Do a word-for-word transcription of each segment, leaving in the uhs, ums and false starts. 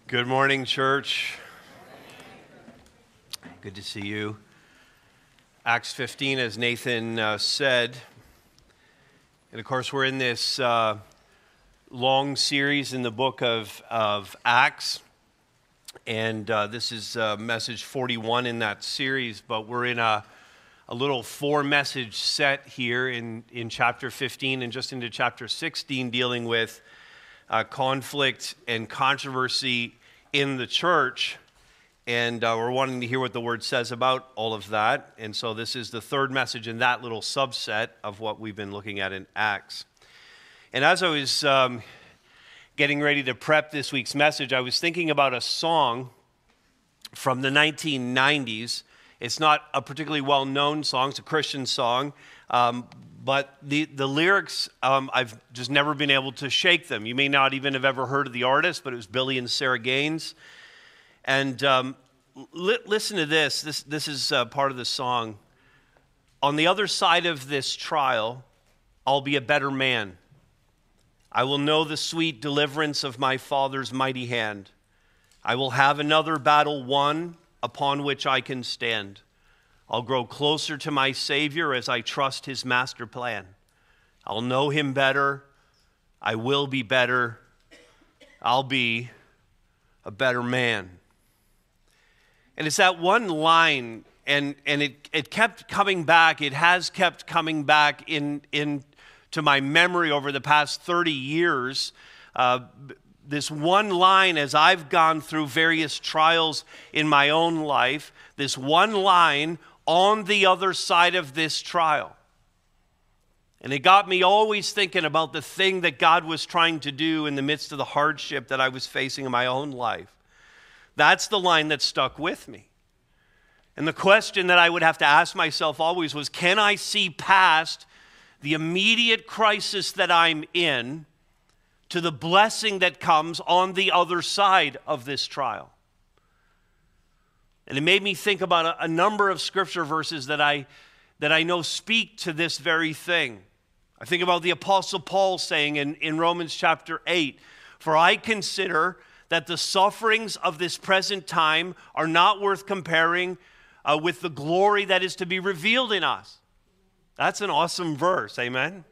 Good morning, church. Good to see you. Acts fifteen, as Nathan uh, said. And of course, we're in this uh, long series in the book of, of Acts. And uh, this is uh, message forty-one in that series. But we're in a, a little four-message set here in, in chapter fifteen and just into chapter sixteen, dealing with uh, conflict and controversy in the church, and uh, we're wanting to hear what the Word says about all of that. And so this is the third message in that little subset of what we've been looking at in Acts. And as I was um, getting ready to prep this week's message, I was thinking about a song from the nineteen nineties. It's not a particularly well-known song. It's a Christian song. Um, but the, the lyrics, um, I've just never been able to shake them. You may not even have ever heard of the artist, but it was Billy and Sarah Gaines. And um, li- listen to this. This, this is uh, part of the song. On the other side of this trial, I'll be a better man. I will know the sweet deliverance of my Father's mighty hand. I will have another battle won upon which I can stand. I'll grow closer to my Savior as I trust his master plan. I'll know him better. I will be better. I'll be a better man. And it's that one line, and, and it, it kept coming back. It has kept coming back in, in to my memory over the past thirty years. Uh, this one line, as I've gone through various trials in my own life, this one line, on the other side of this trial. And it got me always thinking about the thing that God was trying to do in the midst of the hardship that I was facing in my own life. That's the line that stuck with me. And the question that I would have to ask myself always was, can I see past the immediate crisis that I'm in to the blessing that comes on the other side of this trial? And it made me think about a, a number of scripture verses that I, that I know speak to this very thing. I think about the Apostle Paul saying in, in Romans chapter eight, "For I consider that the sufferings of this present time are not worth comparing uh, with the glory that is to be revealed in us." That's an awesome verse, amen?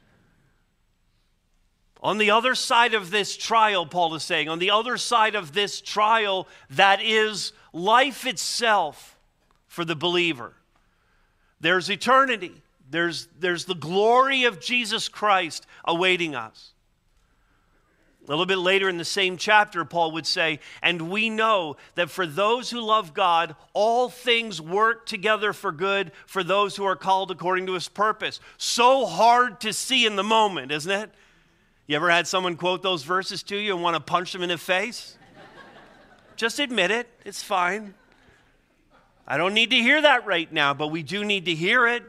On the other side of this trial, Paul is saying, on the other side of this trial that is life itself for the believer, there's eternity. There's, there's the glory of Jesus Christ awaiting us. A little bit later in the same chapter, Paul would say, "And we know that for those who love God, all things work together for good for those who are called according to his purpose." So hard to see in the moment, isn't it? You ever had someone quote those verses to you and want to punch them in the face? Just admit it. It's fine. I don't need to hear that right now, but we do need to hear it.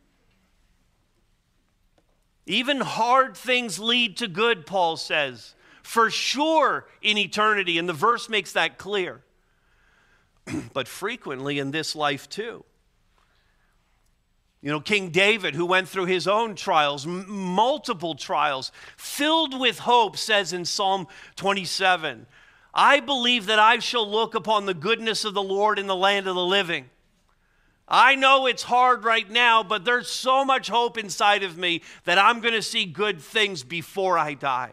Even hard things lead to good, Paul says, for sure in eternity, and the verse makes that clear. But frequently in this life too. You know, King David, who went through his own trials, m- multiple trials, filled with hope, says in Psalm twenty-seven, "I believe that I shall look upon the goodness of the Lord in the land of the living." I know it's hard right now, but there's so much hope inside of me that I'm going to see good things before I die.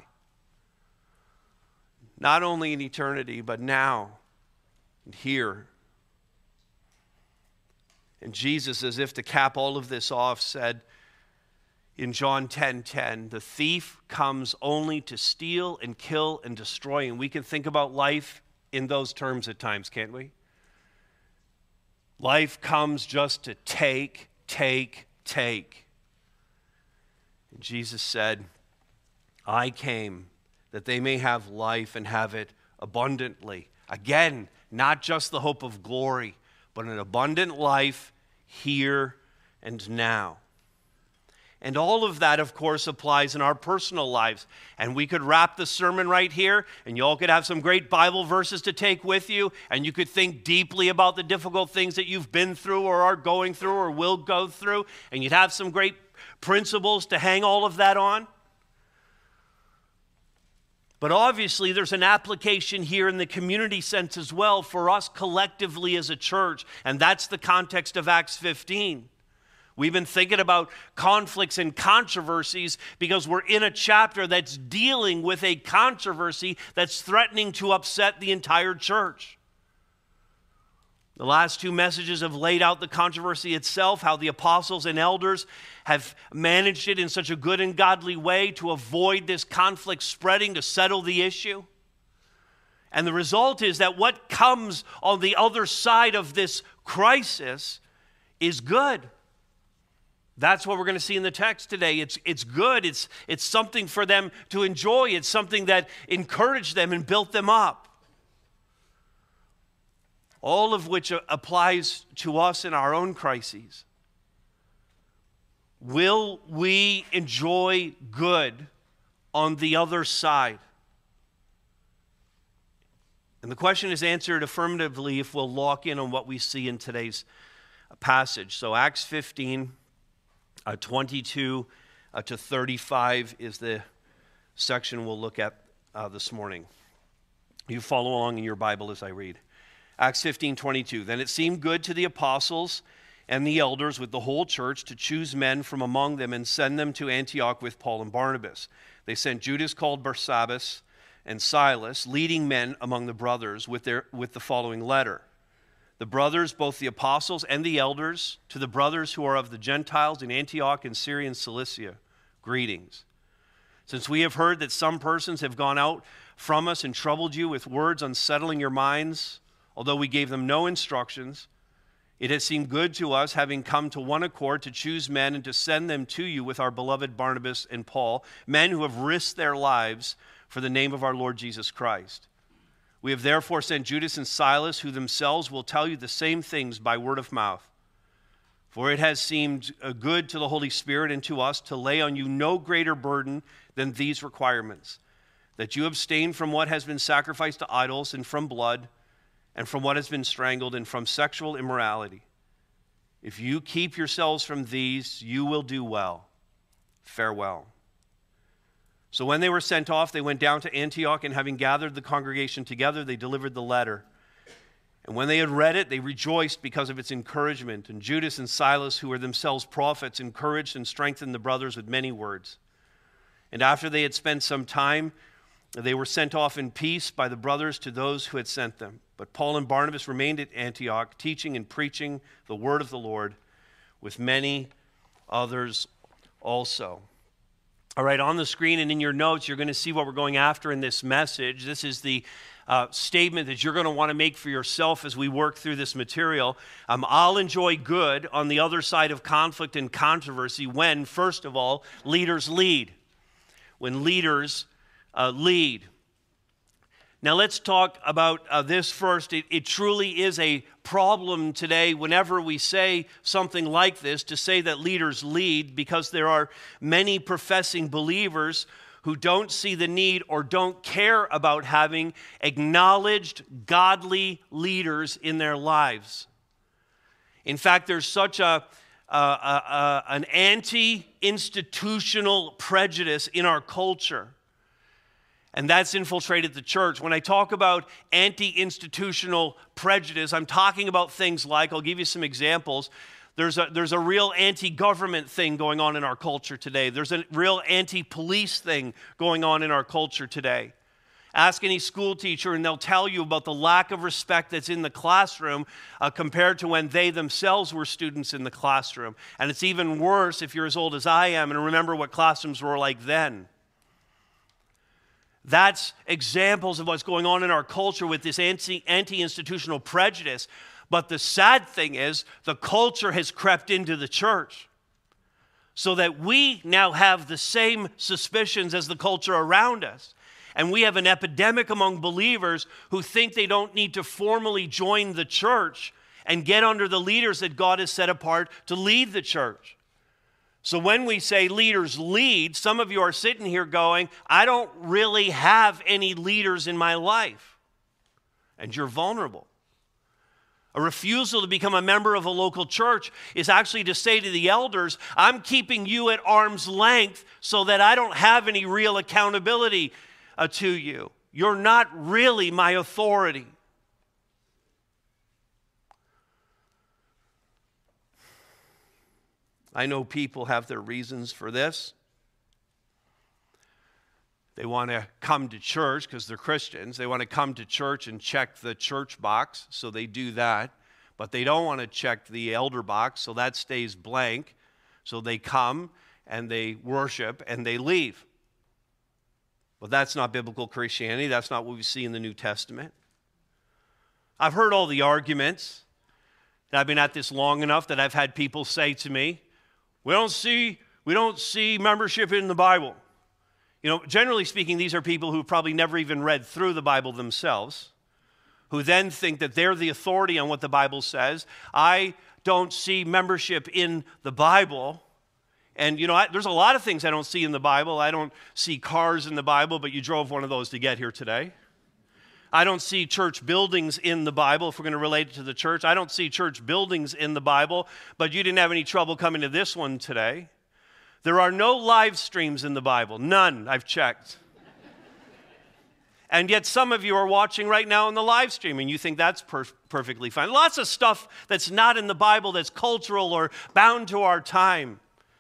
Not only in eternity, but now and here. And Jesus, as if to cap all of this off, said in John ten ten, "The thief comes only to steal and kill and destroy." And we can think about life in those terms at times, can't we? Life comes just to take, take, take. And Jesus said, "I came that they may have life and have it abundantly." Again, not just the hope of glory, but an abundant life here and now. And all of that, of course, applies in our personal lives. And we could wrap the sermon right here, and you all could have some great Bible verses to take with you, and you could think deeply about the difficult things that you've been through or are going through or will go through, and you'd have some great principles to hang all of that on. But obviously, there's an application here in the community sense as well for us collectively as a church, and that's the context of Acts fifteen. We've been thinking about conflicts and controversies because we're in a chapter that's dealing with a controversy that's threatening to upset the entire church. The last two messages have laid out the controversy itself, how the apostles and elders have managed it in such a good and godly way to avoid this conflict spreading, to settle the issue. And the result is that what comes on the other side of this crisis is good. That's what we're going to see in the text today. It's, it's good. It's, it's something for them to enjoy. It's something that encouraged them and built them up. All of which applies to us in our own crises. Will we enjoy good on the other side? And the question is answered affirmatively if we'll lock in on what we see in today's passage. So Acts fifteen, uh, twenty-two uh, to thirty-five is the section we'll look at uh, this morning. You follow along in your Bible as I read. Acts fifteen, twenty-two. Then it seemed good to the apostles and the elders with the whole church to choose men from among them and send them to Antioch with Paul and Barnabas. They sent Judas called Barsabbas and Silas, leading men among the brothers, with, their, with the following letter. The brothers, both the apostles and the elders, to the brothers who are of the Gentiles in Antioch and Syria and Cilicia, greetings. Since we have heard that some persons have gone out from us and troubled you with words unsettling your minds, although we gave them no instructions, it has seemed good to us, having come to one accord, to choose men and to send them to you with our beloved Barnabas and Paul, men who have risked their lives for the name of our Lord Jesus Christ. We have therefore sent Judas and Silas, who themselves will tell you the same things by word of mouth. For it has seemed good to the Holy Spirit and to us to lay on you no greater burden than these requirements, that you abstain from what has been sacrificed to idols and from blood, and from what has been strangled, and from sexual immorality. If you keep yourselves from these, you will do well. Farewell. So when they were sent off, they went down to Antioch, and having gathered the congregation together, they delivered the letter. And when they had read it, they rejoiced because of its encouragement. And Judas and Silas, who were themselves prophets, encouraged and strengthened the brothers with many words. And after they had spent some time, they were sent off in peace by the brothers to those who had sent them. But Paul and Barnabas remained at Antioch, teaching and preaching the word of the Lord with many others also. All right, on the screen and in your notes, you're going to see what we're going after in this message. This is the uh, statement that you're going to want to make for yourself as we work through this material. Um, I'll enjoy good on the other side of conflict and controversy when, first of all, leaders lead. When leaders uh, lead. Now let's talk about uh, this first. It, it truly is a problem today whenever we say something like this, to say that leaders lead, because there are many professing believers who don't see the need or don't care about having acknowledged godly leaders in their lives. In fact, there's such a, a, a, a an anti-institutional prejudice in our culture. And that's infiltrated the church. When I talk about anti-institutional prejudice, I'm talking about things like, I'll give you some examples. There's a, there's a real anti-government thing going on in our culture today. There's a real anti-police thing going on in our culture today. Ask any school teacher and they'll tell you about the lack of respect that's in the classroom uh, compared to when they themselves were students in the classroom. And it's even worse if you're as old as I am and remember what classrooms were like then. That's examples of what's going on in our culture with this anti, anti-institutional prejudice. But the sad thing is, the culture has crept into the church so that we now have the same suspicions as the culture around us. And we have an epidemic among believers who think they don't need to formally join the church and get under the leaders that God has set apart to lead the church. So when we say leaders lead, some of you are sitting here going, I don't really have any leaders in my life. And you're vulnerable. A refusal to become a member of a local church is actually to say to the elders, I'm keeping you at arm's length so that I don't have any real accountability. uh, to you. You're not really my authority. I know people have their reasons for this. They want to come to church because they're Christians. They want to come to church and check the church box, so they do that. But they don't want to check the elder box, so that stays blank. So they come and they worship and they leave. But that's not biblical Christianity. That's not what we see in the New Testament. I've heard all the arguments. I've been at this long enough that I've had people say to me, we don't see, we don't see membership in the Bible. You know, generally speaking, these are people who probably never even read through the Bible themselves, who then think that they're the authority on what the Bible says. I don't see membership in the Bible. And, you know, I, there's a lot of things I don't see in the Bible. I don't see cars in the Bible, but you drove one of those to get here today. I don't see church buildings in the Bible, if we're going to relate it to the church. I don't see church buildings in the Bible, but you didn't have any trouble coming to this one today. There are no live streams in the Bible. None, I've checked. And yet some of you are watching right now in the live stream, and you think that's per- perfectly fine. Lots of stuff that's not in the Bible that's cultural or bound to our time.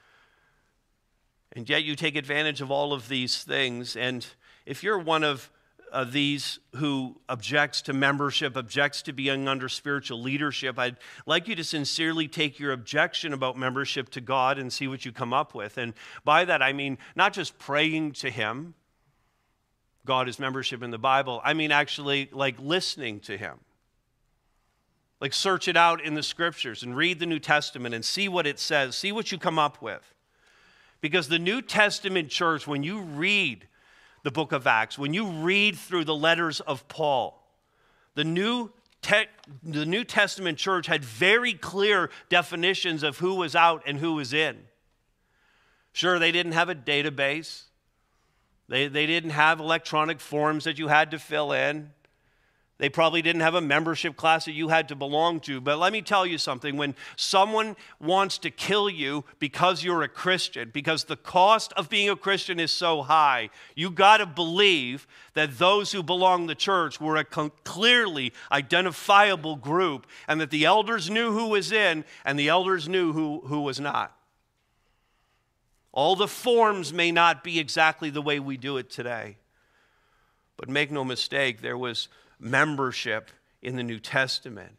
And yet you take advantage of all of these things. And if you're one of uh, these who objects to membership, objects to being under spiritual leadership, I'd like you to sincerely take your objection about membership to God and see what you come up with. And by that, I mean not just praying to Him, God is membership in the Bible. I mean actually like listening to Him. Like search it out in the Scriptures and read the New Testament and see what it says. See what you come up with. Because the New Testament church, when you read the book of Acts, when you read through the letters of Paul, the New, te- the New Testament church had very clear definitions of who was out and who was in. Sure, they didn't have a database. They, they didn't have electronic forms that you had to fill in. They probably didn't have a membership class that you had to belong to. But let me tell you something. When someone wants to kill you because you're a Christian, because the cost of being a Christian is so high, you got to believe that those who belong to the church were a clearly identifiable group, and that the elders knew who was in and the elders knew who, who was not. All the forms may not be exactly the way we do it today. But make no mistake, there was membership in the New Testament.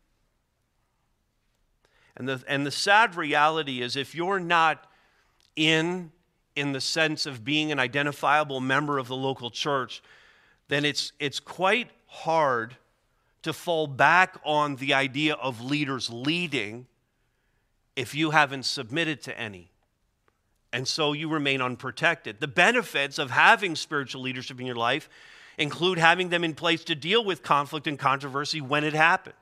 And the, and the sad reality is, if you're not in, in the sense of being an identifiable member of the local church, then it's, it's quite hard to fall back on the idea of leaders leading if you haven't submitted to any. And so you remain unprotected. The benefits of having spiritual leadership in your life include having them in place to deal with conflict and controversy when it happens.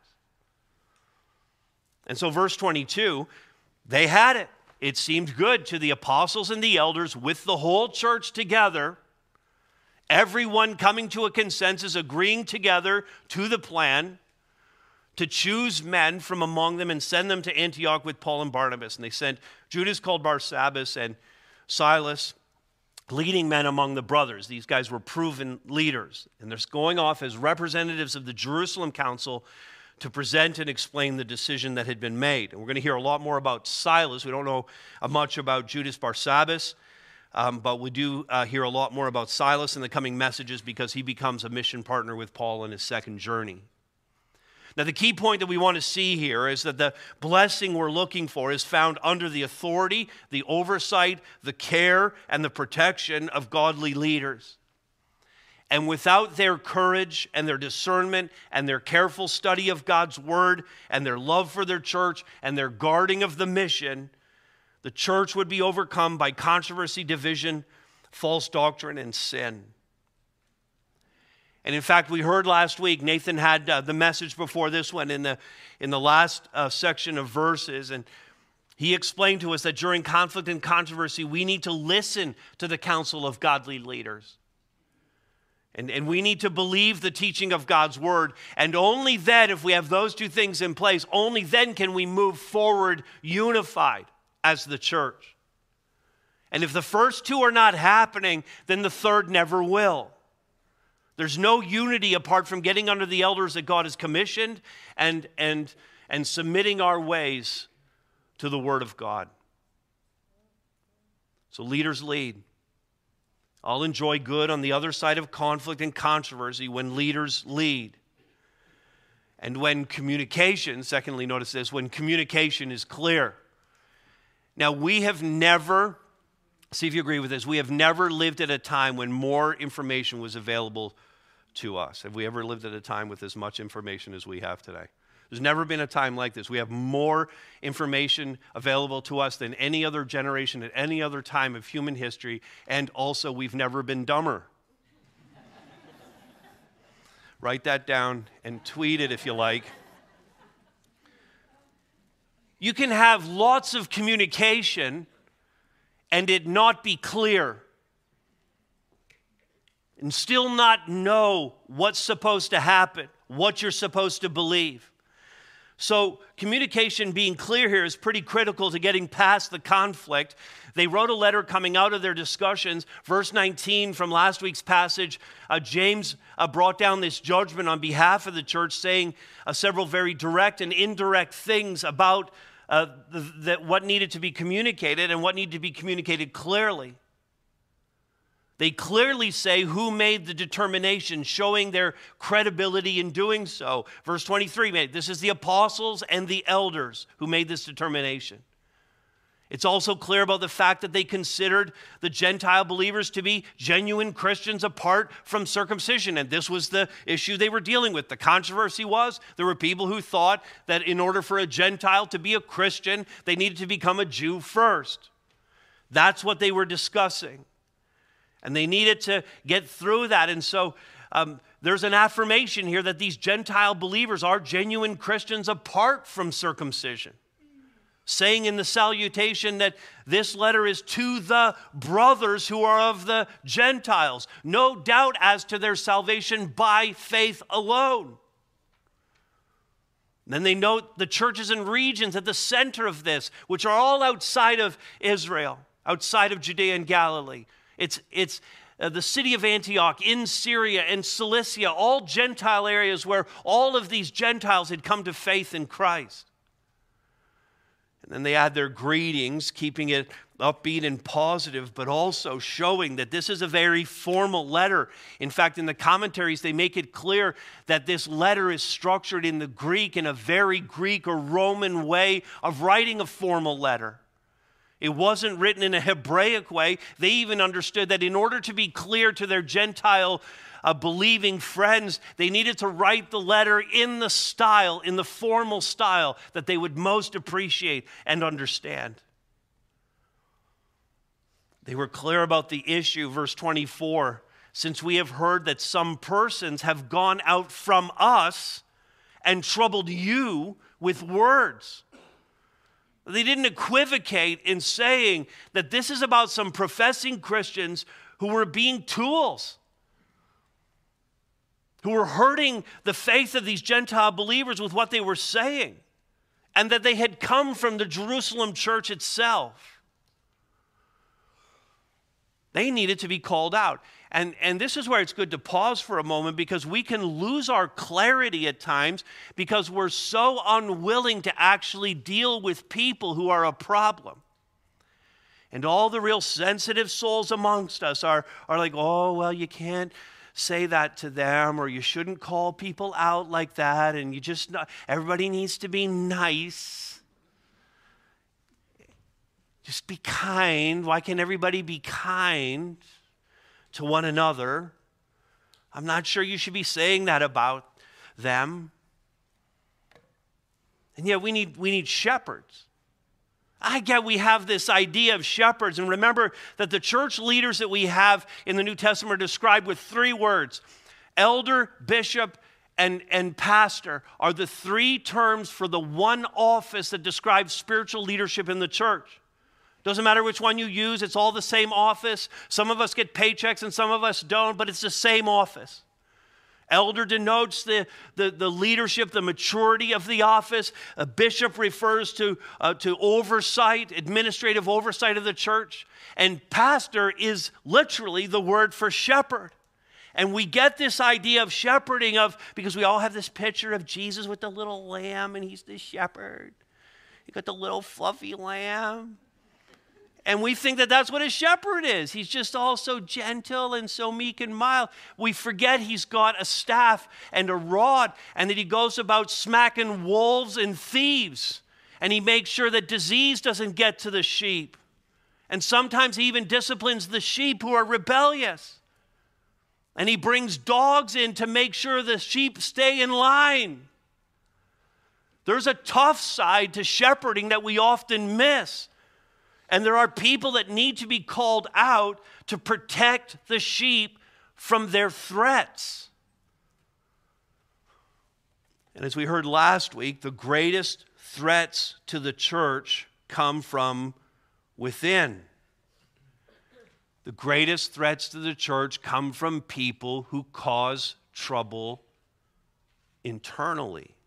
And so verse twenty-two, they had it. It seemed good to the apostles and the elders with the whole church together, everyone coming to a consensus, agreeing together to the plan to choose men from among them and send them to Antioch with Paul and Barnabas. And they sent Judas called Barsabbas and Silas, leading men among the brothers. These guys were proven leaders, and they're going off as representatives of the Jerusalem council to present and explain the decision that had been made. And we're going to hear a lot more about Silas. We don't know much about Judas Barsabbas, um, but we do uh, hear a lot more about Silas in the coming messages, because he becomes a mission partner with Paul in his second journey. Now, the key point that we want to see here is that the blessing we're looking for is found under the authority, the oversight, the care, and the protection of godly leaders. And without their courage and their discernment and their careful study of God's word and their love for their church and their guarding of the mission, the church would be overcome by controversy, division, false doctrine, and sin. And in fact, we heard last week, Nathan had uh, the message before this one in the, in the last uh, section of verses, and he explained to us that during conflict and controversy, we need to listen to the counsel of godly leaders. And, and we need to believe the teaching of God's word. And only then, if we have those two things in place, only then can we move forward unified as the church. And if the first two are not happening, then the third never will. There's no unity apart from getting under the elders that God has commissioned and, and, and submitting our ways to the Word of God. So leaders lead. I'll enjoy good on the other side of conflict and controversy when leaders lead. And when communication, secondly, notice this, when communication is clear. Now, we have never, see if you agree with this, we have never lived at a time when more information was available to us. Have we ever lived at a time with as much information as we have today? There's never been a time like this. We have more information available to us than any other generation at any other time of human history, and also we've never been dumber. Write that down and tweet it if you like. You can have lots of communication and it not be clear, and still not know what's supposed to happen, what you're supposed to believe. So communication being clear here is pretty critical to getting past the conflict. They wrote a letter coming out of their discussions. Verse nineteen from last week's passage, uh, James uh, brought down this judgment on behalf of the church, saying uh, several very direct and indirect things about uh, the, the, what needed to be communicated and what needed to be communicated clearly. They clearly say who made the determination, showing their credibility in doing so. Verse twenty-three, this is the apostles and the elders who made this determination. It's also clear about the fact that they considered the Gentile believers to be genuine Christians apart from circumcision. And this was the issue they were dealing with. The controversy was there were people who thought that in order for a Gentile to be a Christian, they needed to become a Jew first. That's what they were discussing. And they needed to get through that. And so um, there's an affirmation here that these Gentile believers are genuine Christians apart from circumcision. Saying in the salutation that this letter is to the brothers who are of the Gentiles. No doubt as to their salvation by faith alone. Then they note the churches and regions at the center of this, which are all outside of Israel, outside of Judea and Galilee. It's, it's uh, the city of Antioch in Syria and Cilicia, all Gentile areas where all of these Gentiles had come to faith in Christ. And then they add their greetings, keeping it upbeat and positive, but also showing that this is a very formal letter. In fact, in the commentaries, they make it clear that this letter is structured in the Greek in a very Greek or Roman way of writing a formal letter. It wasn't written in a Hebraic way. They even understood that in order to be clear to their Gentile uh, believing friends, they needed to write the letter in the style, in the formal style that they would most appreciate and understand. They were clear about the issue, verse twenty-four, since we have heard that some persons have gone out from us and troubled you with words. They didn't equivocate in saying that this is about some professing Christians who were being tools, who were hurting the faith of these Gentile believers with what they were saying, and that they had come from the Jerusalem church itself. They needed to be called out. And, and this is where it's good to pause for a moment, because we can lose our clarity at times because we're so unwilling to actually deal with people who are a problem. And all the real sensitive souls amongst us are, are like, oh, well, you can't say that to them, or you shouldn't call people out like that, and you just, everybody needs to be nice. Just be kind. Why can't everybody be kind to one another? I'm not sure you should be saying that about them. And yet we need, we need shepherds. I get we have this idea of shepherds. And remember that the church leaders that we have in the New Testament are described with three words. Elder, bishop, and, and pastor are the three terms for the one office that describes spiritual leadership in the church. Doesn't matter which one you use, it's all the same office. Some of us get paychecks and some of us don't, but it's the same office. Elder denotes the, the, the leadership, the maturity of the office. A bishop refers to, uh, to oversight, administrative oversight of the church. And pastor is literally the word for shepherd. And we get this idea of shepherding of, because we all have this picture of Jesus with the little lamb, and he's the shepherd. He got the little fluffy lamb. And we think that that's what a shepherd is. He's just all so gentle and so meek and mild. We forget he's got a staff and a rod, and that he goes about smacking wolves and thieves. And he makes sure that disease doesn't get to the sheep. And sometimes he even disciplines the sheep who are rebellious. And he brings dogs in to make sure the sheep stay in line. There's a tough side to shepherding that we often miss. And there are people that need to be called out to protect the sheep from their threats. And as we heard last week, the greatest threats to the church come from within. The greatest threats to the church come from people who cause trouble internally.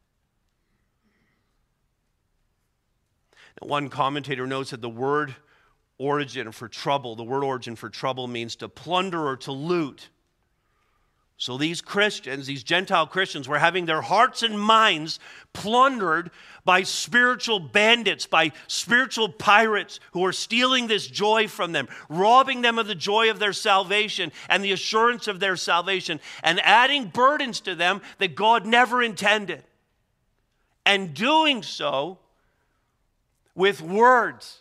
Now, one commentator notes that the word origin for trouble, the word origin for trouble means to plunder or to loot. So these Christians, these Gentile Christians, were having their hearts and minds plundered by spiritual bandits, by spiritual pirates who were stealing this joy from them, robbing them of the joy of their salvation and the assurance of their salvation, and adding burdens to them that God never intended. And doing so with words.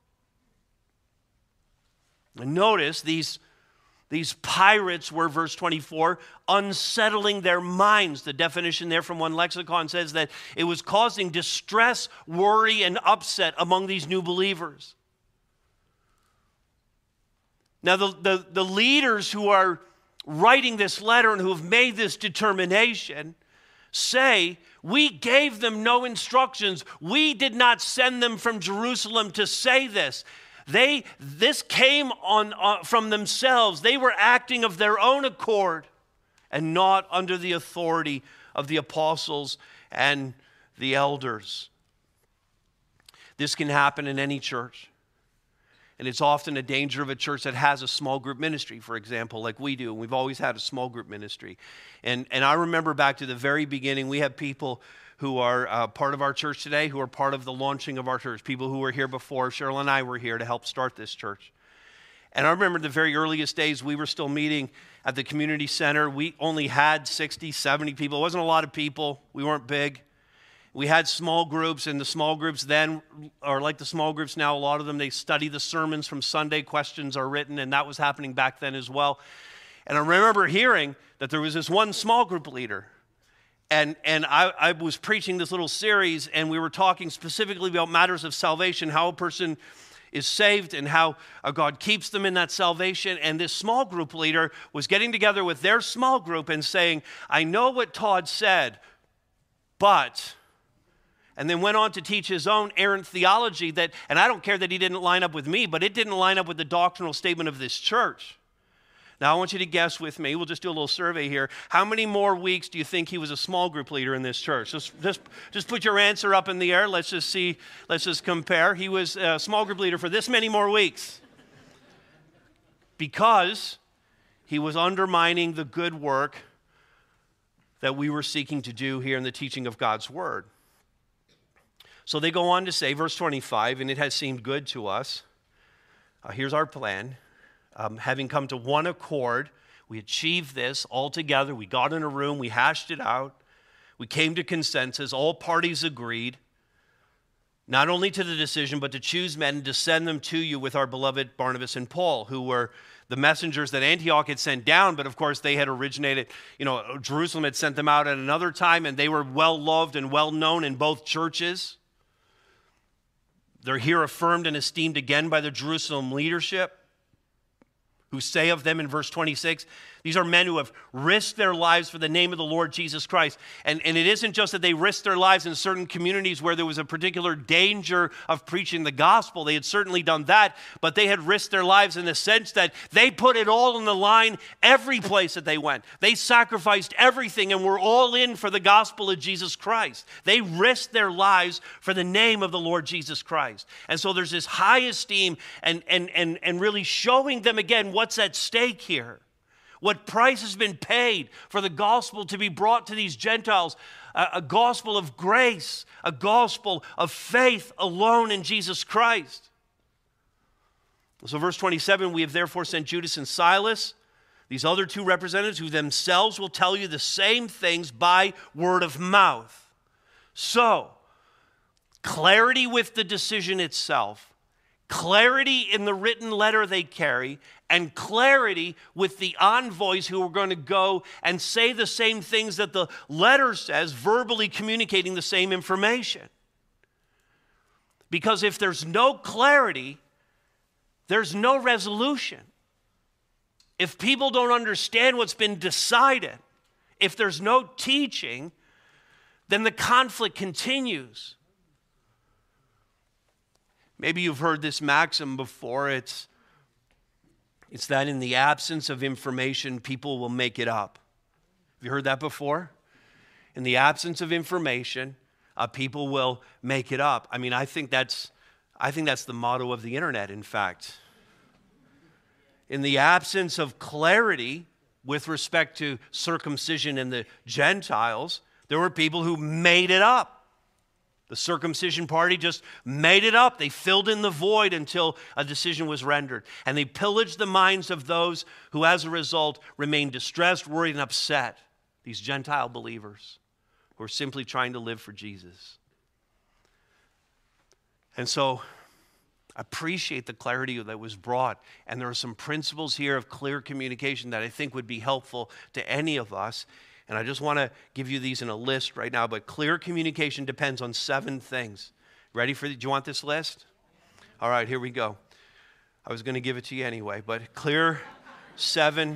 And notice these These pirates were, verse twenty-four, unsettling their minds. The definition there from one lexicon says that it was causing distress, worry, and upset among these new believers. Now, the, the, the leaders who are writing this letter and who have made this determination say, we gave them no instructions. We did not send them from Jerusalem to say this. They, this came on, on from themselves. They were acting of their own accord and not under the authority of the apostles and the elders. This can happen in any church. And it's often a danger of a church that has a small group ministry, for example, like we do. And we've always had a small group ministry. And, and I remember back to the very beginning, we have people who are uh, part of our church today, who are part of the launching of our church, people who were here before. Cheryl and I were here to help start this church. And I remember the very earliest days, we were still meeting at the community center. We only had sixty, seventy people. It wasn't a lot of people. We weren't big. We had small groups, and the small groups then are like the small groups now. A lot of them, they study the sermons from Sunday. Questions are written, and that was happening back then as well. And I remember hearing that there was this one small group leader. And, and I, I was preaching this little series, and we were talking specifically about matters of salvation, how a person is saved and how uh, God keeps them in that salvation. And this small group leader was getting together with their small group and saying, I know what Todd said, but... And then went on to teach his own errant theology that, and I don't care that he didn't line up with me, but it didn't line up with the doctrinal statement of this church. Now, I want you to guess with me. We'll just do a little survey here. How many more weeks do you think he was a small group leader in this church? Just, just, just put your answer up in the air. Let's just see. Let's just compare. He was a small group leader for this many more weeks because he was undermining the good work that we were seeking to do here in the teaching of God's word. So they go on to say, verse twenty-five, and it has seemed good to us. Uh, here's our plan. Um, having come to one accord, we achieved this all together. We got in a room, we hashed it out. We came to consensus. All parties agreed, not only to the decision, but to choose men and to send them to you with our beloved Barnabas and Paul, who were the messengers that Antioch had sent down, but of course they had originated, you know, Jerusalem had sent them out at another time, and they were well loved and well known in both churches. They're here affirmed and esteemed again by the Jerusalem leadership, who say of them in verse twenty-six, these are men who have risked their lives for the name of the Lord Jesus Christ. And, and it isn't just that they risked their lives in certain communities where there was a particular danger of preaching the gospel. They had certainly done that, but they had risked their lives in the sense that they put it all on the line every place that they went. They sacrificed everything and were all in for the gospel of Jesus Christ. They risked their lives for the name of the Lord Jesus Christ. And so there's this high esteem and, and, and, and really showing them again what's at stake here. What price has been paid for the gospel to be brought to these Gentiles? A, a gospel of grace, a gospel of faith alone in Jesus Christ. So verse twenty-seven, we have therefore sent Judas and Silas, these other two representatives who themselves will tell you the same things by word of mouth. So, clarity with the decision itself, clarity in the written letter they carry, and clarity with the envoys who are going to go and say the same things that the letter says, verbally communicating the same information. Because if there's no clarity, there's no resolution. If people don't understand what's been decided, if there's no teaching, then the conflict continues. Maybe you've heard this maxim before. It's, it's that in the absence of information, people will make it up. Have you heard that before? In the absence of information, uh, people will make it up. I mean, I think that's, I think that's the motto of the internet, in fact. In the absence of clarity with respect to circumcision and the Gentiles, there were people who made it up. The circumcision party just made it up. They filled in the void until a decision was rendered. And they pillaged the minds of those who, as a result, remained distressed, worried, and upset. These Gentile believers who are simply trying to live for Jesus. And so, I appreciate the clarity that was brought. And there are some principles here of clear communication that I think would be helpful to any of us. And I just want to give you these in a list right now. But clear communication depends on seven things. Ready for, do you want this list? All right, here we go. I was going to give it to you anyway. But clear seven,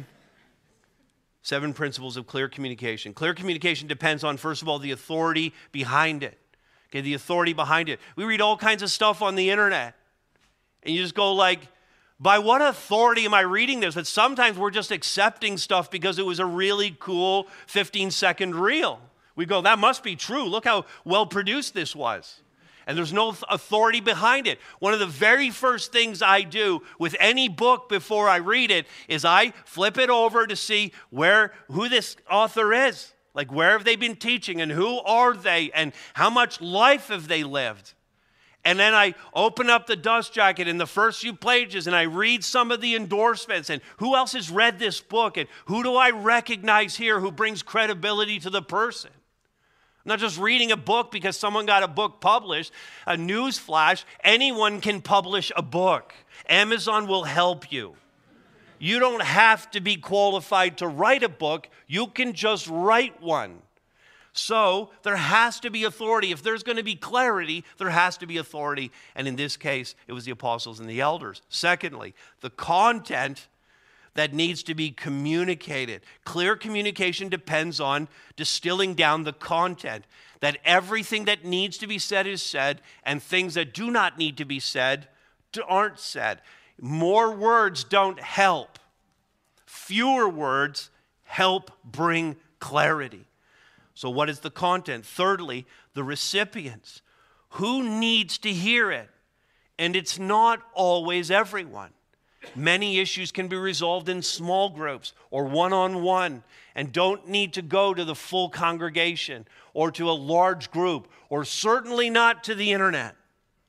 seven principles of clear communication. Clear communication depends on, first of all, the authority behind it. Okay, the authority behind it. We read all kinds of stuff on the internet. And you just go like, by what authority am I reading this? But sometimes we're just accepting stuff because it was a really cool fifteen second reel. We go, that must be true. Look how well produced this was. And there's no authority behind it. One of the very first things I do with any book before I read it is I flip it over to see where who this author is. Like, where have they been teaching and who are they and how much life have they lived? And then I open up the dust jacket in the first few pages and I read some of the endorsements and who else has read this book and who do I recognize here who brings credibility to the person. I'm not just reading a book because someone got a book published. A news flash, anyone can publish a book. Amazon will help you. You don't have to be qualified to write a book. You can just write one. So there has to be authority. If there's going to be clarity, there has to be authority. And in this case, it was the apostles and the elders. Secondly, the content that needs to be communicated. Clear communication depends on distilling down the content. That everything that needs to be said is said, and things that do not need to be said aren't said. More words don't help. Fewer words help bring clarity. So what is the content? Thirdly, the recipients. Who needs to hear it? And it's not always everyone. Many issues can be resolved in small groups or one-on-one and don't need to go to the full congregation or to a large group or certainly not to the internet.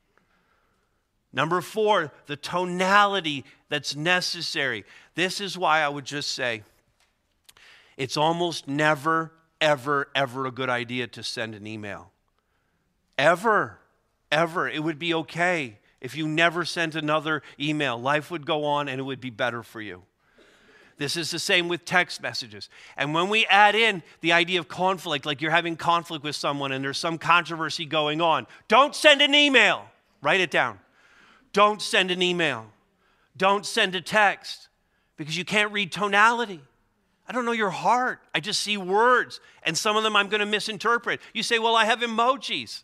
Number four, the tonality that's necessary. This is why I would just say it's almost never ever, ever a good idea to send an email. Ever, ever. It would be okay if you never sent another email. Life would go on and it would be better for you. This is the same with text messages. And when we add in the idea of conflict, like you're having conflict with someone and there's some controversy going on, don't send an email. Write it down. Don't send an email. Don't send a text because you can't read tonality. I don't know your heart. I just see words, and some of them I'm going to misinterpret. You say, well, I have emojis.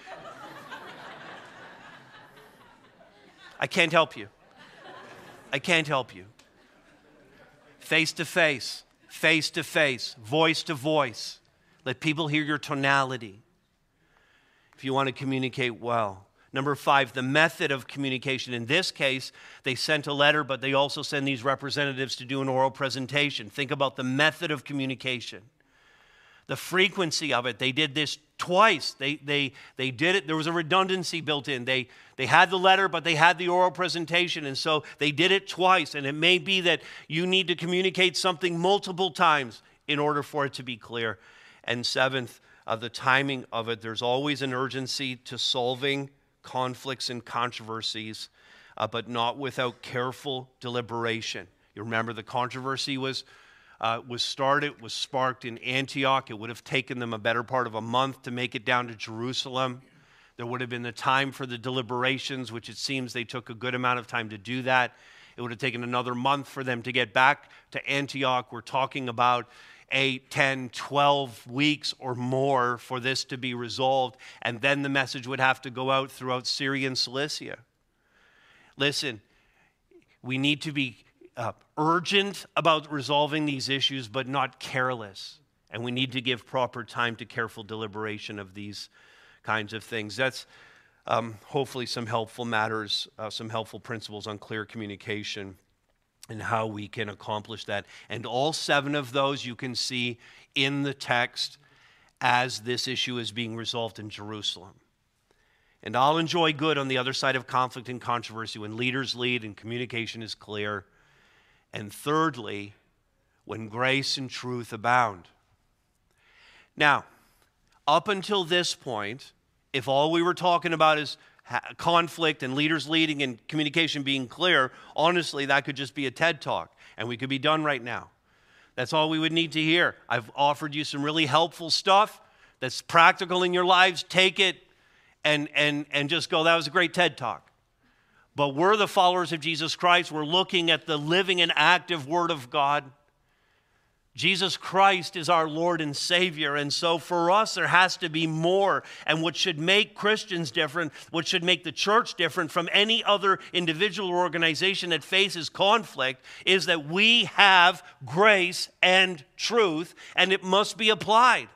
I can't help you. I can't help you. Face to face, face to face, voice to voice. Let people hear your tonality if you want to communicate well. Number five, the method of communication. In this case, they sent a letter, but they also send these representatives to do an oral presentation. Think about the method of communication. The frequency of it. They did this twice. They, they, they did it. There was a redundancy built in. They, they had the letter, but they had the oral presentation. And so they did it twice. And it may be that you need to communicate something multiple times in order for it to be clear. And seventh, uh, the timing of it. There's always an urgency to solving conflicts and controversies, uh, but not without careful deliberation. You remember the controversy was uh, was started, was sparked in Antioch. It would have taken them a better part of a month to make it down to Jerusalem. There would have been the time for the deliberations, which it seems they took a good amount of time to do that. It would have taken another month for them to get back to Antioch. We're talking about eight, ten, twelve weeks or more for this to be resolved. And then the message would have to go out throughout Syria and Cilicia. Listen, we need to be uh, urgent about resolving these issues, but not careless. And we need to give proper time to careful deliberation of these kinds of things. That's um, hopefully some helpful matters, uh, some helpful principles on clear communication and how we can accomplish that. And all seven of those you can see in the text as this issue is being resolved in Jerusalem. And I'll enjoy good on the other side of conflict and controversy when leaders lead and communication is clear. And thirdly, when grace and truth abound. Now, up until this point, if all we were talking about is conflict and leaders leading and communication being clear, honestly, that could just be a TED Talk, and we could be done right now. That's all we would need to hear. I've offered you some really helpful stuff that's practical in your lives. Take it and, and, and just go, that was a great TED Talk. But we're the followers of Jesus Christ. We're looking at the living and active Word of God. Jesus Christ is our Lord and Savior, and so for us there has to be more. And what should make Christians different, what should make the church different from any other individual or organization that faces conflict, is that we have grace and truth, and it must be applied.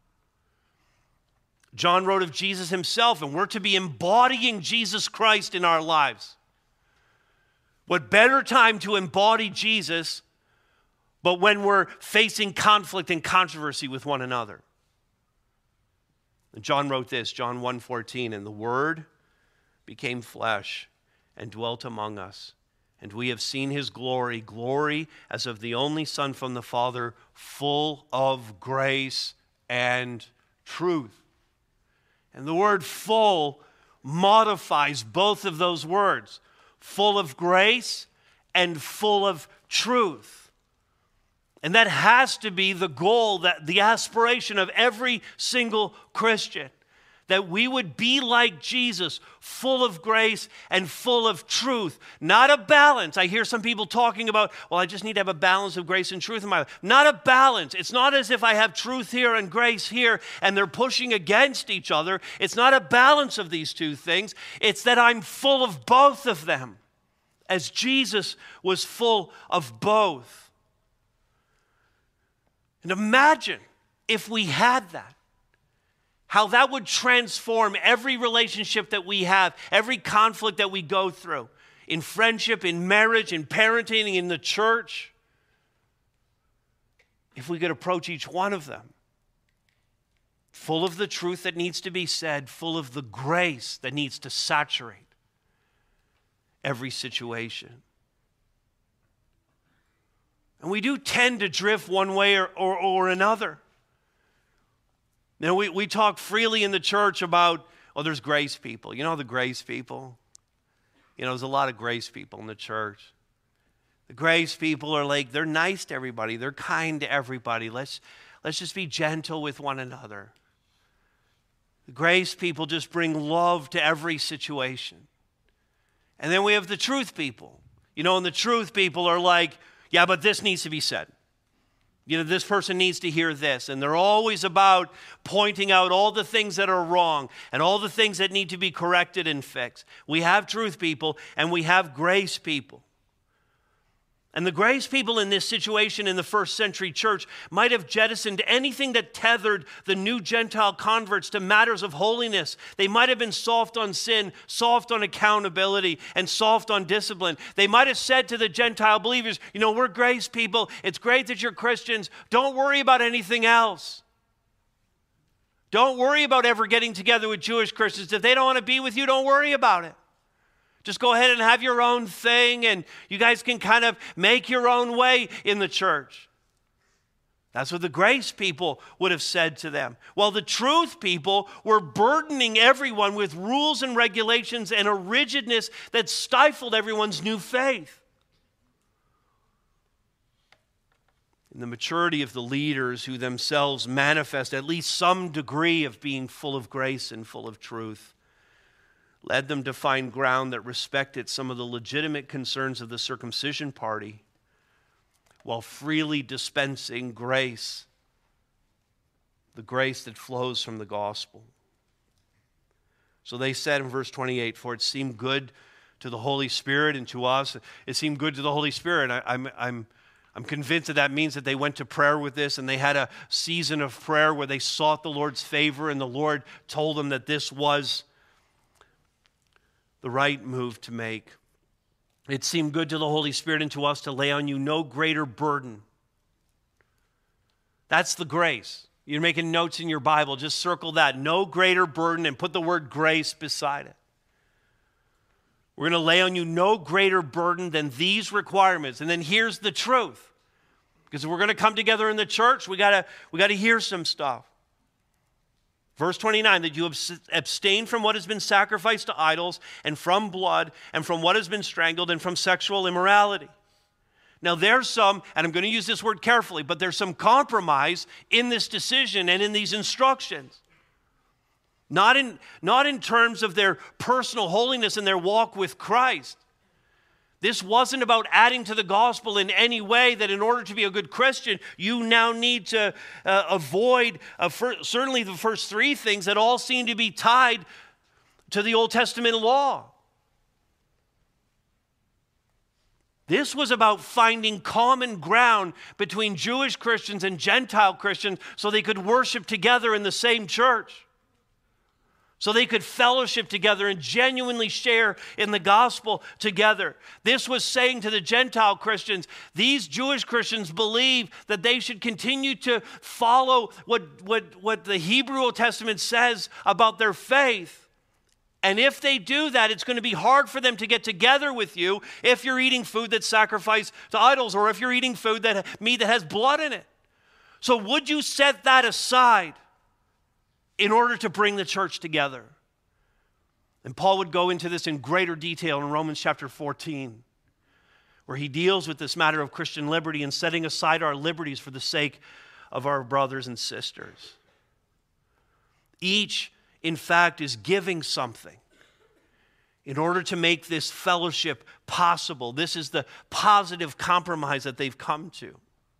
John wrote of Jesus himself, and we're to be embodying Jesus Christ in our lives. What better time to embody Jesus but when we're facing conflict and controversy with one another? And John wrote this, John one fourteen, and the Word became flesh and dwelt among us. And we have seen his glory, glory as of the only Son from the Father, full of grace and truth. And the word full modifies both of those words, full of grace and full of truth. And that has to be the goal, that the aspiration of every single Christian, that we would be like Jesus, full of grace and full of truth. Not a balance. I hear some people talking about, well, I just need to have a balance of grace and truth in my life. Not a balance. It's not as if I have truth here and grace here and they're pushing against each other. It's not a balance of these two things. It's that I'm full of both of them, as Jesus was full of both. And imagine if we had that, how that would transform every relationship that we have, every conflict that we go through, in friendship, in marriage, in parenting, in the church. If we could approach each one of them full of the truth that needs to be said, full of the grace that needs to saturate every situation. And we do tend to drift one way or, or, or another. You know, we, we talk freely in the church about, oh, there's grace people. You know the grace people? You know, there's a lot of grace people in the church. The grace people are like, they're nice to everybody. They're kind to everybody. Let's, let's just be gentle with one another. The grace people just bring love to every situation. And then we have the truth people. You know, and the truth people are like, yeah, but this needs to be said. You know, this person needs to hear this. And they're always about pointing out all the things that are wrong and all the things that need to be corrected and fixed. We have truth people and we have grace people. And the grace people in this situation in the first century church might have jettisoned anything that tethered the new Gentile converts to matters of holiness. They might have been soft on sin, soft on accountability, and soft on discipline. They might have said to the Gentile believers, you know, we're grace people. It's great that you're Christians. Don't worry about anything else. Don't worry about ever getting together with Jewish Christians. If they don't want to be with you, don't worry about it. Just go ahead and have your own thing, and you guys can kind of make your own way in the church. That's what the grace people would have said to them. While the truth people were burdening everyone with rules and regulations and a rigidness that stifled everyone's new faith. In the maturity of the leaders who themselves manifest at least some degree of being full of grace and full of truth, led them to find ground that respected some of the legitimate concerns of the circumcision party while freely dispensing grace, the grace that flows from the gospel. So they said in verse twenty-eight, for it seemed good to the Holy Spirit and to us. It seemed good to the Holy Spirit. I, I'm, I'm, I'm convinced that that means that they went to prayer with this and they had a season of prayer where they sought the Lord's favor and the Lord told them that this was the right move to make. It seemed good to the Holy Spirit and to us to lay on you no greater burden. That's the grace. You're making notes in your Bible, just circle that. No greater burden and put the word grace beside it. We're going to lay on you no greater burden than these requirements. And then here's the truth. Because if we're going to come together in the church, we gotta, we gotta hear some stuff. Verse twenty-nine, that you abstain from what has been sacrificed to idols, and from blood, and from what has been strangled, and from sexual immorality. Now there's some, and I'm going to use this word carefully, but there's some compromise in this decision and in these instructions. Not in, not in terms of their personal holiness and their walk with Christ. This wasn't about adding to the gospel in any way that in order to be a good Christian, you now need to uh, avoid uh, for, certainly the first three things that all seem to be tied to the Old Testament law. This was about finding common ground between Jewish Christians and Gentile Christians so they could worship together in the same church. So they could fellowship together and genuinely share in the gospel together. This was saying to the Gentile Christians, these Jewish Christians believe that they should continue to follow what, what, what the Hebrew Old Testament says about their faith. And if they do that, it's going to be hard for them to get together with you if you're eating food that's sacrificed to idols or if you're eating food that meat that has blood in it. So would you set that aside in order to bring the church together? And Paul would go into this in greater detail in Romans chapter fourteen, where he deals with this matter of Christian liberty and setting aside our liberties for the sake of our brothers and sisters. Each, in fact, is giving something in order to make this fellowship possible. This is the positive compromise that they've come to.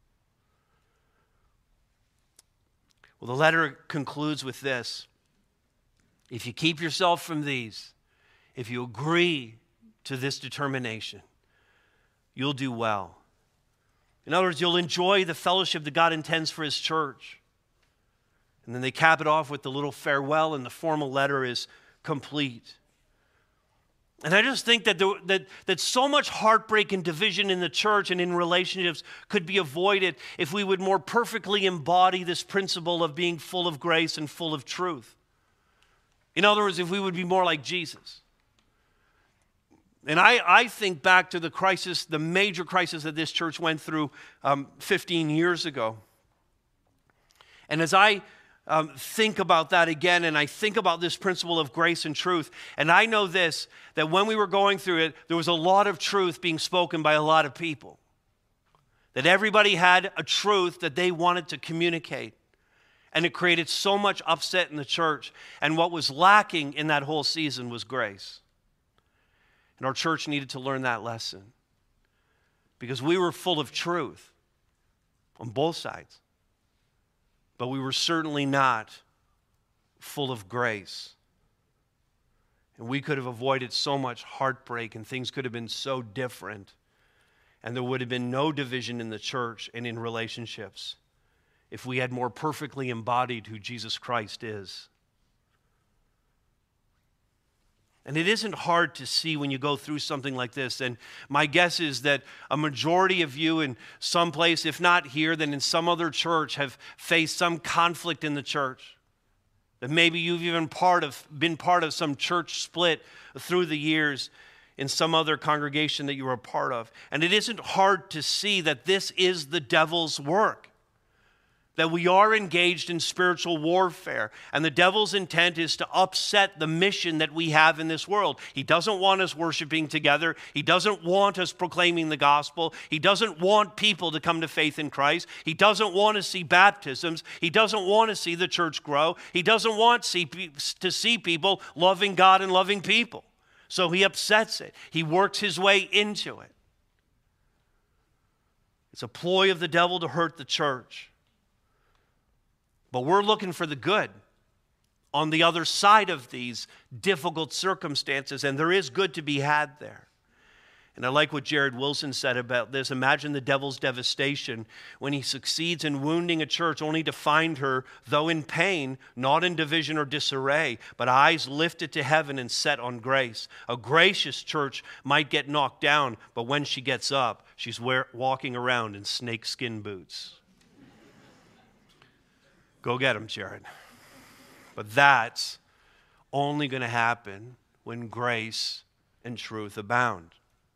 Well, the letter concludes with this. If you keep yourself from these, if you agree to this determination, you'll do well. In other words, you'll enjoy the fellowship that God intends for His church. And then they cap it off with the little farewell, and the formal letter is complete. And I just think that, the, that, that so much heartbreak and division in the church and in relationships could be avoided if we would more perfectly embody this principle of being full of grace and full of truth. In other words, if we would be more like Jesus. And I, I think back to the crisis, the major crisis that this church went through um, fifteen years ago. And as I Um, think about that again, and I think about this principle of grace and truth. And I know this, that when we were going through it, there was a lot of truth being spoken by a lot of people. That everybody had a truth that they wanted to communicate. And it created so much upset in the church. And what was lacking in that whole season was grace. And our church needed to learn that lesson. Because we were full of truth on both sides. But we were certainly not full of grace. And we could have avoided so much heartbreak, and things could have been so different. And there would have been no division in the church and in relationships if we had more perfectly embodied who Jesus Christ is. And it isn't hard to see when you go through something like this. And my guess is that a majority of you in some place, if not here, then in some other church, have faced some conflict in the church. That maybe you've even part of, been part of some church split through the years in some other congregation that you were a part of. And it isn't hard to see that this is the devil's work. That we are engaged in spiritual warfare. And the devil's intent is to upset the mission that we have in this world. He doesn't want us worshiping together. He doesn't want us proclaiming the gospel. He doesn't want people to come to faith in Christ. He doesn't want to see baptisms. He doesn't want to see the church grow. He doesn't want see, to see people loving God and loving people. So he upsets it. He works his way into it. It's a ploy of the devil to hurt the church. But we're looking for the good on the other side of these difficult circumstances, and there is good to be had there. And I like what Jared Wilson said about this. Imagine the devil's devastation when he succeeds in wounding a church only to find her, though in pain, not in division or disarray, but eyes lifted to heaven and set on grace. A gracious church might get knocked down, but when she gets up, she's wear- walking around in snakeskin boots. Go get them, Jared. But that's only going to happen when grace and truth abound.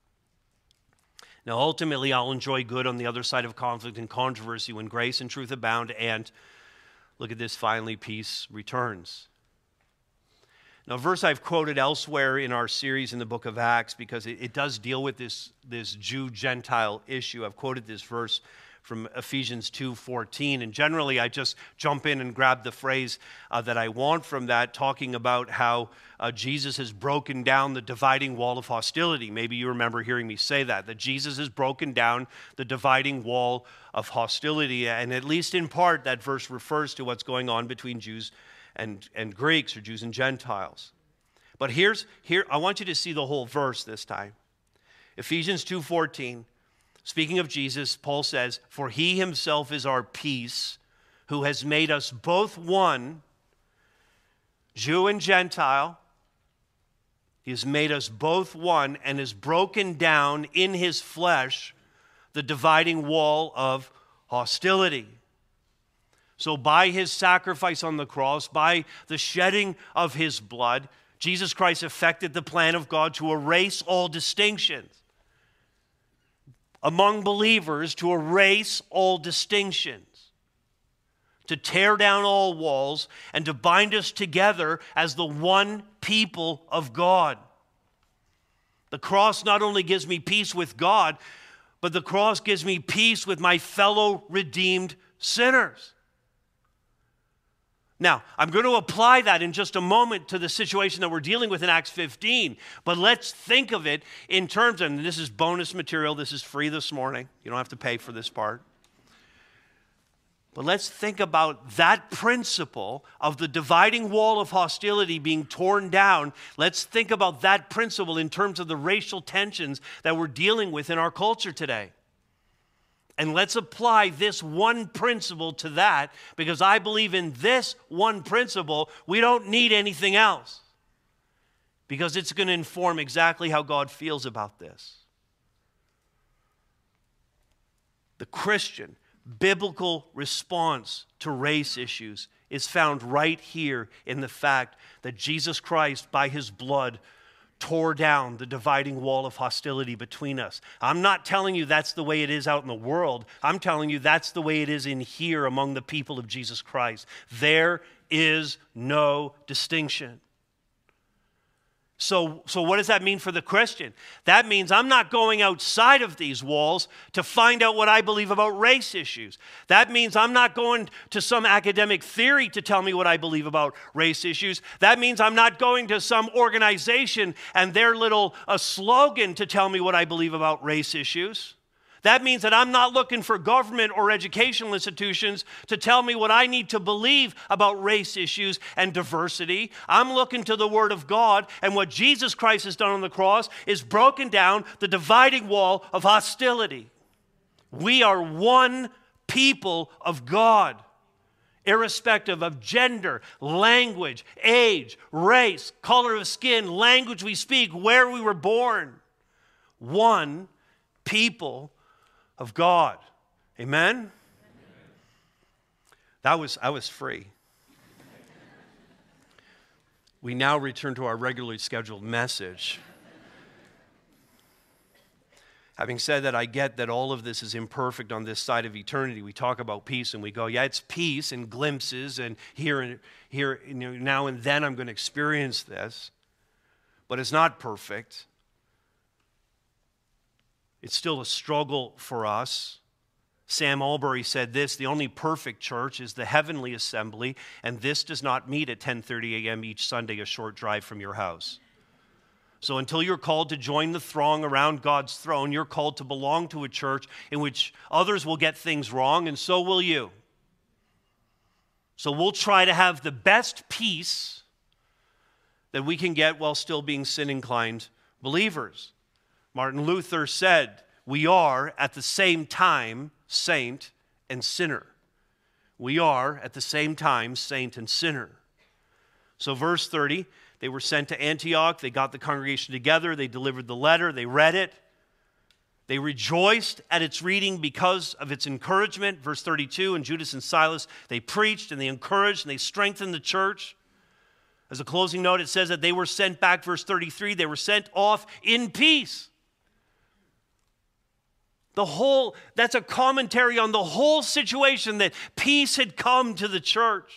Now, ultimately, I'll enjoy good on the other side of conflict and controversy when grace and truth abound, and look at this, finally, peace returns. Now, a verse I've quoted elsewhere in our series in the book of Acts, because it, it does deal with this, this Jew-Gentile issue. I've quoted this verse from Ephesians two fourteen, and generally I just jump in and grab the phrase uh, that I want from that, talking about how uh, Jesus has broken down the dividing wall of hostility. Maybe you remember hearing me say that, that Jesus has broken down the dividing wall of hostility, and at least in part that verse refers to what's going on between Jews and, and Greeks, or Jews and Gentiles. But here's here I want you to see the whole verse this time. Ephesians two fourteen. Speaking of Jesus, Paul says, "For he himself is our peace, who has made us both one, Jew and Gentile. He has made us both one and has broken down in his flesh the dividing wall of hostility." So by his sacrifice on the cross, by the shedding of his blood, Jesus Christ effected the plan of God to erase all distinctions among believers, to erase all distinctions, to tear down all walls, and to bind us together as the one people of God. The cross not only gives me peace with God, but the cross gives me peace with my fellow redeemed sinners. Now, I'm going to apply that in just a moment to the situation that we're dealing with in Acts fifteen. But let's think of it in terms, and this is bonus material, this is free this morning. You don't have to pay for this part. But let's think about that principle of the dividing wall of hostility being torn down. Let's think about that principle in terms of the racial tensions that we're dealing with in our culture today. And let's apply this one principle to that, because I believe in this one principle, we don't need anything else, because it's going to inform exactly how God feels about this. The Christian biblical response to race issues is found right here in the fact that Jesus Christ, by his blood, tore down the dividing wall of hostility between us. I'm not telling you that's the way it is out in the world. I'm telling you that's the way it is in here among the people of Jesus Christ. There is no distinction. So, so what does that mean for the Christian? That means I'm not going outside of these walls to find out what I believe about race issues. That means I'm not going to some academic theory to tell me what I believe about race issues. That means I'm not going to some organization and their little a slogan to tell me what I believe about race issues. That means that I'm not looking for government or educational institutions to tell me what I need to believe about race issues and diversity. I'm looking to the Word of God, and what Jesus Christ has done on the cross is broken down the dividing wall of hostility. We are one people of God, irrespective of gender, language, age, race, color of skin, language we speak, where we were born. One people of God. Amen? Amen. That was, I was free. We now return to our regularly scheduled message. Having said that, I get that all of this is imperfect on this side of eternity. We talk about peace and we go, yeah, it's peace and glimpses, and here and here, you know, now and then I'm going to experience this. But it's not perfect. It's still a struggle for us. Sam Albury said this: the only perfect church is the heavenly assembly, and this does not meet at ten thirty a.m. each Sunday, a short drive from your house. So until you're called to join the throng around God's throne, you're called to belong to a church in which others will get things wrong, and so will you. So we'll try to have the best peace that we can get while still being sin-inclined believers. Martin Luther said, we are at the same time saint and sinner. We are at the same time saint and sinner. So verse thirty, they were sent to Antioch. They got the congregation together. They delivered the letter. They read it. They rejoiced at its reading because of its encouragement. Verse thirty-two, and Judas and Silas, they preached and they encouraged and they strengthened the church. As a closing note, it says that they were sent back, verse thirty-three, they were sent off in peace. The whole, that's a commentary on the whole situation, that peace had come to the church.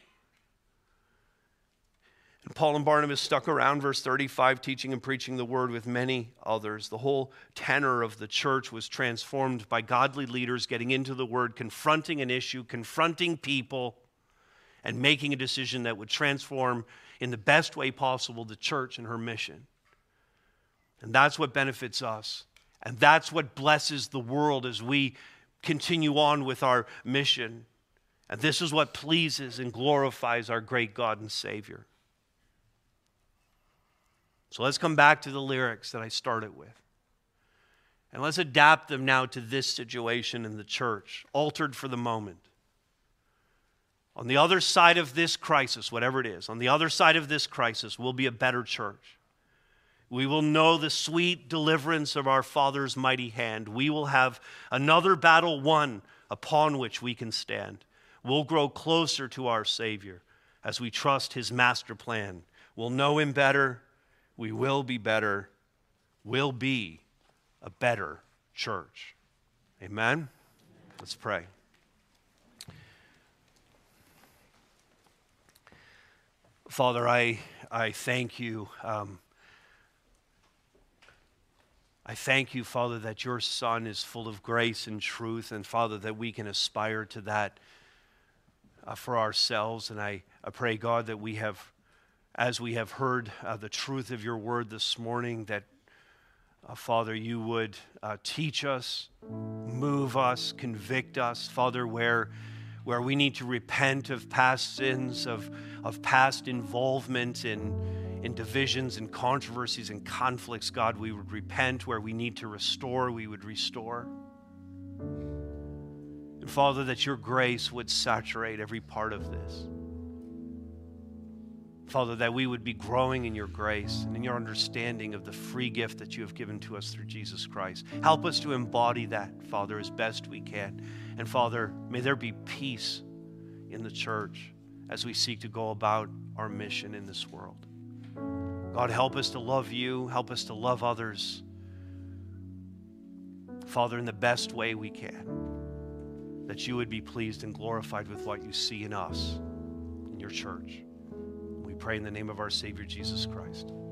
And Paul and Barnabas stuck around, verse thirty-five, teaching and preaching the word with many others. The whole tenor of the church was transformed by godly leaders getting into the word, confronting an issue, confronting people, and making a decision that would transform in the best way possible the church and her mission. And that's what benefits us. And that's what blesses the world as we continue on with our mission. And this is what pleases and glorifies our great God and Savior. So let's come back to the lyrics that I started with. And let's adapt them now to this situation in the church, altered for the moment. On the other side of this crisis, whatever it is, on the other side of this crisis will be a better church. We will know the sweet deliverance of our Father's mighty hand. We will have another battle won upon which we can stand. We'll grow closer to our Savior as we trust His master plan. We'll know Him better. We will be better. We'll be a better church. Amen? Let's pray. Father, I, I thank you. Um, I thank you, Father, that your Son is full of grace and truth, and Father, that we can aspire to that uh, for ourselves. And I, I pray, God, that we have, as we have heard uh, the truth of your word this morning, that, uh, Father, you would uh, teach us, move us, convict us, Father, where, where we need to repent of past sins, of, of past involvement in in divisions and controversies and conflicts. God, we would repent. Where we need to restore, we would restore. And Father, that your grace would saturate every part of this. Father, that we would be growing in your grace and in your understanding of the free gift that you have given to us through Jesus Christ. Help us to embody that, Father, as best we can. And Father, may there be peace in the church as we seek to go about our mission in this world. God, help us to love you. Help us to love others. Father, in the best way we can, that you would be pleased and glorified with what you see in us, in your church. We pray in the name of our Savior, Jesus Christ.